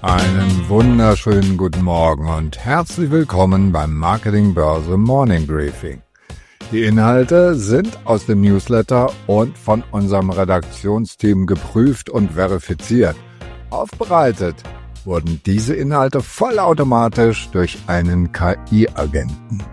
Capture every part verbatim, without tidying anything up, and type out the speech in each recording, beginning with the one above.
Einen wunderschönen guten Morgen und herzlich willkommen beim Marketing Börse Morning Briefing. Die Inhalte sind aus dem Newsletter und von unserem Redaktionsteam geprüft und verifiziert. Aufbereitet wurden diese Inhalte vollautomatisch durch einen K I-Agenten.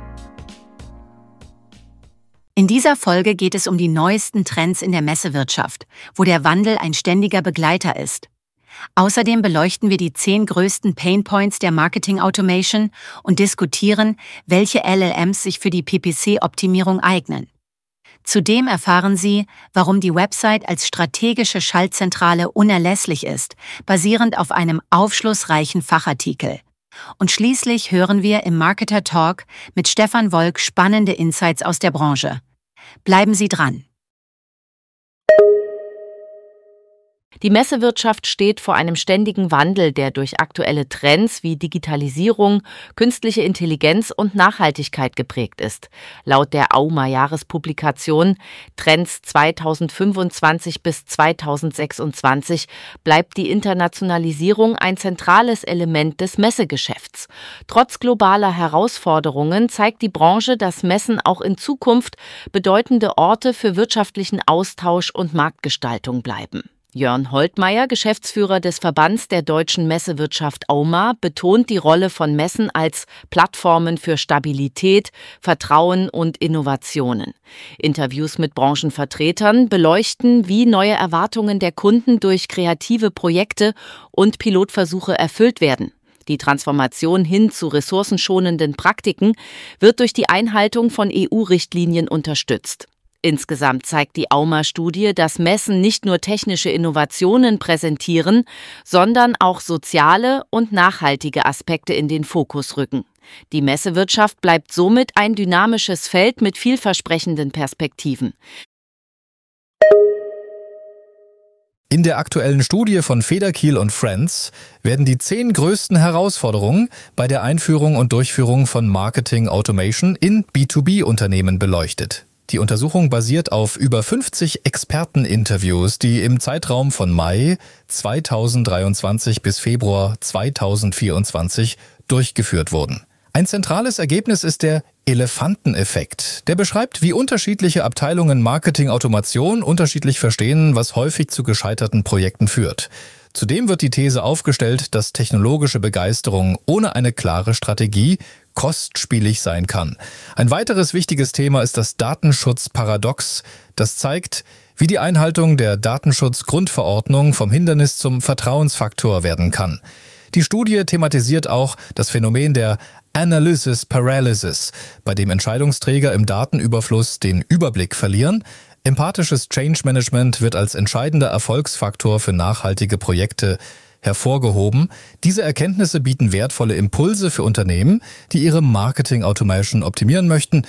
In dieser Folge geht es um die neuesten Trends in der Messewirtschaft, wo der Wandel ein ständiger Begleiter ist. Außerdem beleuchten wir die zehn größten Painpoints der Marketing Automation und diskutieren, welche L L Ms sich für die P P C-Optimierung eignen. Zudem erfahren Sie, warum die Website als strategische Schaltzentrale unerlässlich ist, basierend auf einem aufschlussreichen Fachartikel. Und schließlich hören wir im Marketer Talk mit Stefan Wolk spannende Insights aus der Branche. Bleiben Sie dran! Die Messewirtschaft steht vor einem ständigen Wandel, der durch aktuelle Trends wie Digitalisierung, künstliche Intelligenz und Nachhaltigkeit geprägt ist. Laut der Auma-Jahrespublikation Trends zweitausendfünfundzwanzig bis zweitausendsechsundzwanzig bleibt die Internationalisierung ein zentrales Element des Messegeschäfts. Trotz globaler Herausforderungen zeigt die Branche, dass Messen auch in Zukunft bedeutende Orte für wirtschaftlichen Austausch und Marktgestaltung bleiben. Jörn Holtmeier, Geschäftsführer des Verbands der deutschen Messewirtschaft Auma, betont die Rolle von Messen als Plattformen für Stabilität, Vertrauen und Innovationen. Interviews mit Branchenvertretern beleuchten, wie neue Erwartungen der Kunden durch kreative Projekte und Pilotversuche erfüllt werden. Die Transformation hin zu ressourcenschonenden Praktiken wird durch die Einhaltung von E U-Richtlinien unterstützt. Insgesamt zeigt die Auma-Studie, dass Messen nicht nur technische Innovationen präsentieren, sondern auch soziale und nachhaltige Aspekte in den Fokus rücken. Die Messewirtschaft bleibt somit ein dynamisches Feld mit vielversprechenden Perspektiven. In der aktuellen Studie von Federkiel und Friends werden die zehn größten Herausforderungen bei der Einführung und Durchführung von Marketing Automation in B zwei B-Unternehmen beleuchtet. Die Untersuchung basiert auf über fünfzig Experteninterviews, die im Zeitraum von Mai zweitausenddreiundzwanzig bis Februar zweitausendvierundzwanzig durchgeführt wurden. Ein zentrales Ergebnis ist der Elefanteneffekt. Der beschreibt, wie unterschiedliche Abteilungen Marketing-Automation unterschiedlich verstehen, was häufig zu gescheiterten Projekten führt. Zudem wird die These aufgestellt, dass technologische Begeisterung ohne eine klare Strategie kostspielig sein kann. Ein weiteres wichtiges Thema ist das Datenschutzparadox. Das zeigt, wie die Einhaltung der Datenschutzgrundverordnung vom Hindernis zum Vertrauensfaktor werden kann. Die Studie thematisiert auch das Phänomen der Analysis Paralysis, bei dem Entscheidungsträger im Datenüberfluss den Überblick verlieren. Empathisches Change Management wird als entscheidender Erfolgsfaktor für nachhaltige Projekte hervorgehoben. Diese Erkenntnisse bieten wertvolle Impulse für Unternehmen, die ihre Marketing Automation optimieren möchten.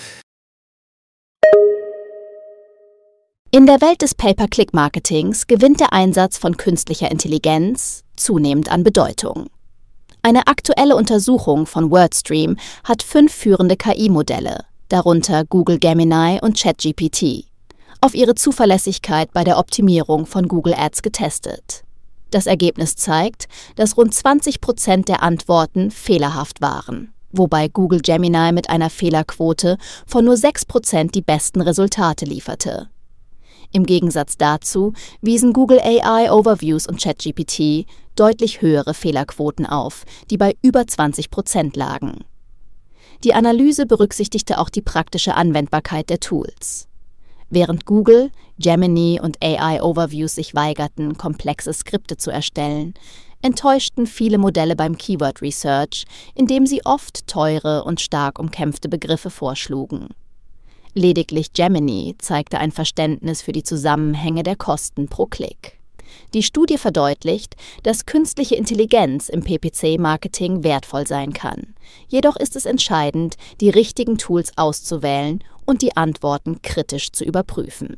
In der Welt des Pay-per-Click-Marketings gewinnt der Einsatz von künstlicher Intelligenz zunehmend an Bedeutung. Eine aktuelle Untersuchung von WordStream hat fünf führende K I-Modelle, darunter Google Gemini und ChatGPT, auf ihre Zuverlässigkeit bei der Optimierung von Google Ads getestet. Das Ergebnis zeigt, dass rund zwanzig Prozent der Antworten fehlerhaft waren, wobei Google Gemini mit einer Fehlerquote von nur sechs Prozent die besten Resultate lieferte. Im Gegensatz dazu wiesen Google A I Overviews und ChatGPT deutlich höhere Fehlerquoten auf, die bei über zwanzig Prozent lagen. Die Analyse berücksichtigte auch die praktische Anwendbarkeit der Tools. Während Google, Gemini und A I Overviews sich weigerten, komplexe Skripte zu erstellen, enttäuschten viele Modelle beim Keyword Research, indem sie oft teure und stark umkämpfte Begriffe vorschlugen. Lediglich Gemini zeigte ein Verständnis für die Zusammenhänge der Kosten pro Klick. Die Studie verdeutlicht, dass künstliche Intelligenz im P P C-Marketing wertvoll sein kann. Jedoch ist es entscheidend, die richtigen Tools auszuwählen und die Antworten kritisch zu überprüfen.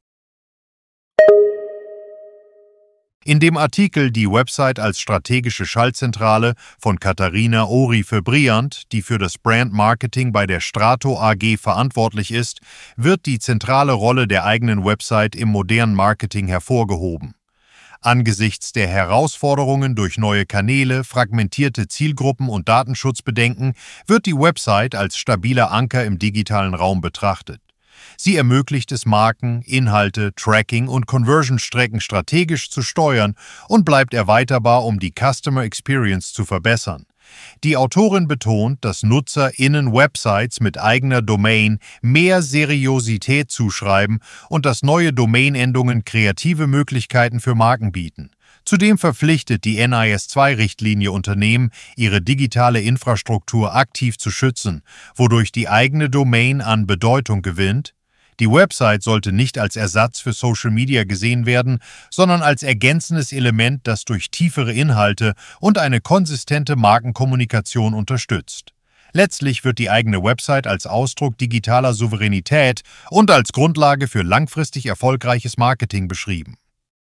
In dem Artikel Die Website als strategische Schaltzentrale von Katharina Ori für Briand, die für das Brand Marketing bei der Strato A G verantwortlich ist, wird die zentrale Rolle der eigenen Website im modernen Marketing hervorgehoben. Angesichts der Herausforderungen durch neue Kanäle, fragmentierte Zielgruppen und Datenschutzbedenken wird die Website als stabiler Anker im digitalen Raum betrachtet. Sie ermöglicht es Marken, Inhalte, Tracking und Conversion-Strecken strategisch zu steuern und bleibt erweiterbar, um die Customer Experience zu verbessern. Die Autorin betont, dass NutzerInnen Websites mit eigener Domain mehr Seriosität zuschreiben und dass neue Domainendungen kreative Möglichkeiten für Marken bieten. Zudem verpflichtet die N I S zwei Richtlinie Unternehmen, ihre digitale Infrastruktur aktiv zu schützen, wodurch die eigene Domain an Bedeutung gewinnt. Die Website sollte nicht als Ersatz für Social Media gesehen werden, sondern als ergänzendes Element, das durch tiefere Inhalte und eine konsistente Markenkommunikation unterstützt. Letztlich wird die eigene Website als Ausdruck digitaler Souveränität und als Grundlage für langfristig erfolgreiches Marketing beschrieben.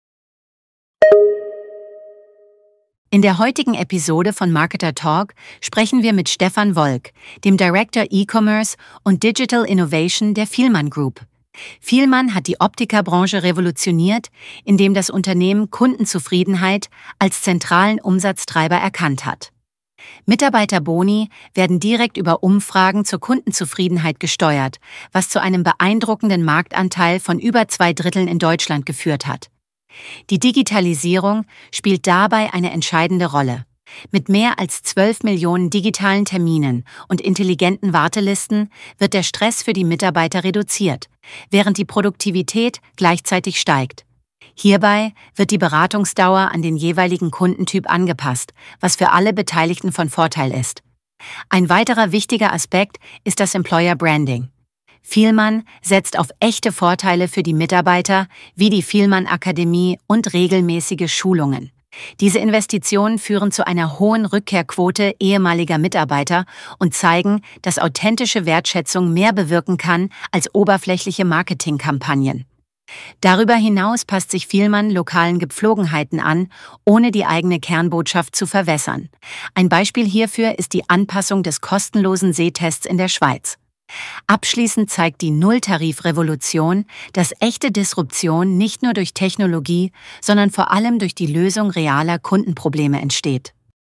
In der heutigen Episode von Marketer Talk sprechen wir mit Stefan Wolk, dem Director E-Commerce und Digital Innovation der Fielmann Group. Fielmann hat die Optikerbranche revolutioniert, indem das Unternehmen Kundenzufriedenheit als zentralen Umsatztreiber erkannt hat. Mitarbeiterboni werden direkt über Umfragen zur Kundenzufriedenheit gesteuert, was zu einem beeindruckenden Marktanteil von über zwei Dritteln in Deutschland geführt hat. Die Digitalisierung spielt dabei eine entscheidende Rolle. Mit mehr als zwölf Millionen digitalen Terminen und intelligenten Wartelisten wird der Stress für die Mitarbeiter reduziert, während die Produktivität gleichzeitig steigt. Hierbei wird die Beratungsdauer an den jeweiligen Kundentyp angepasst, was für alle Beteiligten von Vorteil ist. Ein weiterer wichtiger Aspekt ist das Employer Branding. Fielmann setzt auf echte Vorteile für die Mitarbeiter wie die Fielmann-Akademie und regelmäßige Schulungen. Diese Investitionen führen zu einer hohen Rückkehrquote ehemaliger Mitarbeiter und zeigen, dass authentische Wertschätzung mehr bewirken kann als oberflächliche Marketingkampagnen. Darüber hinaus passt sich Fielmann lokalen Gepflogenheiten an, ohne die eigene Kernbotschaft zu verwässern. Ein Beispiel hierfür ist die Anpassung des kostenlosen Sehtests in der Schweiz. Abschließend zeigt die Nulltarif-Revolution, dass echte Disruption nicht nur durch Technologie, sondern vor allem durch die Lösung realer Kundenprobleme entsteht.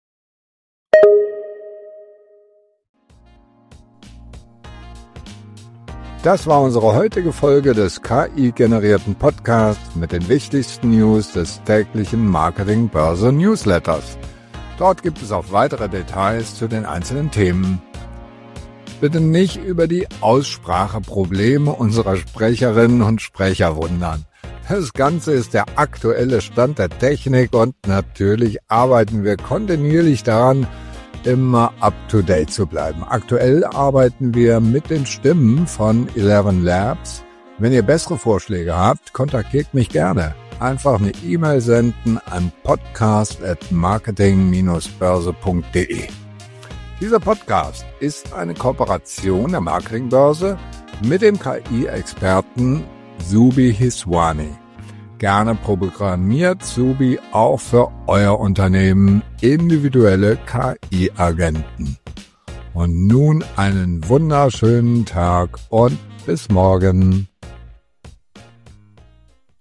Das war unsere heutige Folge des K I-generierten Podcasts mit den wichtigsten News des täglichen Marketing-Börse-Newsletters. Dort gibt es auch weitere Details zu den einzelnen Themen. Bitte nicht über die Ausspracheprobleme unserer Sprecherinnen und Sprecher wundern. Das Ganze ist der aktuelle Stand der Technik und natürlich arbeiten wir kontinuierlich daran, immer up-to-date zu bleiben. Aktuell arbeiten wir mit den Stimmen von Eleven Labs. Wenn ihr bessere Vorschläge habt, kontaktiert mich gerne. Einfach eine E-Mail senden an podcast at marketing Bindestrich börse punkt de. Dieser Podcast ist eine Kooperation der Marketingbörse mit dem K I-Experten Zubi Hiswani. Gerne programmiert Zubi auch für euer Unternehmen individuelle K I-Agenten. Und nun einen wunderschönen Tag und bis morgen.